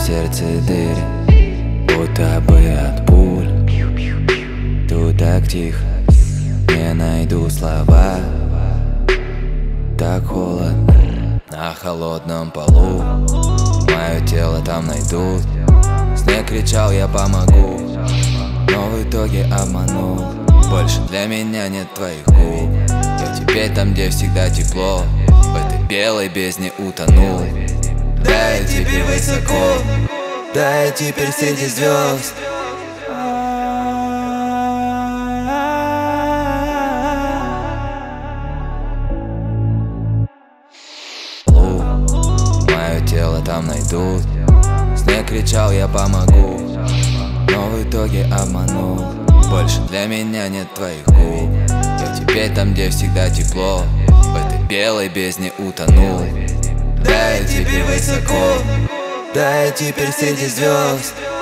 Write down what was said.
сердце дыре, будто бы от пуль. Тут так тихо, не найду слова. Так холодно на холодном полу, мое тело там найдут. Снег кричал, я помогу, но в итоге обманул. Больше для меня нет твоих губ. Я теперь там, где всегда тепло, в этой белой бездне утонул. Да, я теперь высоко, да, я теперь среди звезд. Мое тело там найдут. Снег кричал, я помогу, но в итоге обманул. Больше для меня нет твоих губ. Я теперь там, где всегда тепло, в этой белой бездне утонул. Да, я теперь высоко, да, я теперь среди звезд.